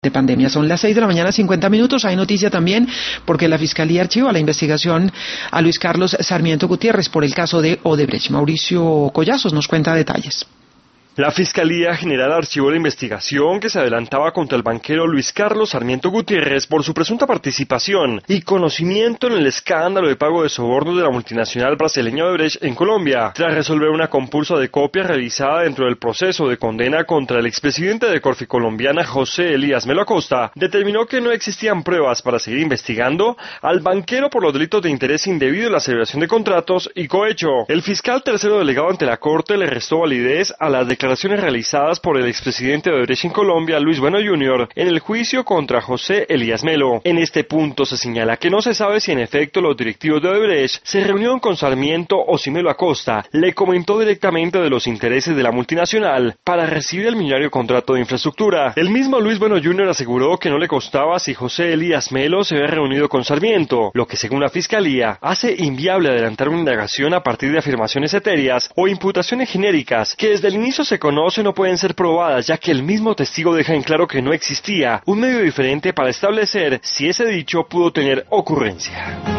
de pandemia. Son las 6:50 a.m. Hay noticia también porque la Fiscalía archiva la investigación a Luis Carlos Sarmiento Gutiérrez por el caso de Odebrecht. Mauricio Collazos nos cuenta detalles. La Fiscalía General archivó la investigación que se adelantaba contra el banquero Luis Carlos Sarmiento Gutiérrez por su presunta participación y conocimiento en el escándalo de pago de sobornos de la multinacional brasileña Odebrecht en Colombia, tras resolver una compulsa de copia realizada dentro del proceso de condena contra el expresidente de Corfi colombiana José Elías Melo Acosta. Determinó que no existían pruebas para seguir investigando al banquero por los delitos de interés indebido en la celebración de contratos y cohecho. El fiscal tercero delegado ante la Corte le restó validez a las declaraciones realizadas por el expresidente de Odebrecht en Colombia, Luis Bueno Jr., en el juicio contra José Elías Melo. En este punto se señala que no se sabe si en efecto los directivos de Odebrecht se reunieron con Sarmiento o si Melo Acosta le comentó directamente de los intereses de la multinacional para recibir el millonario contrato de infraestructura. El mismo Luis Bueno Jr. aseguró que no le costaba si José Elías Melo se había reunido con Sarmiento, lo que según la Fiscalía hace inviable adelantar una indagación a partir de afirmaciones etéreas o imputaciones genéricas que desde el inicio se conocen no pueden ser probadas, ya que el mismo testigo deja en claro que no existía un medio diferente para establecer si ese dicho pudo tener ocurrencia.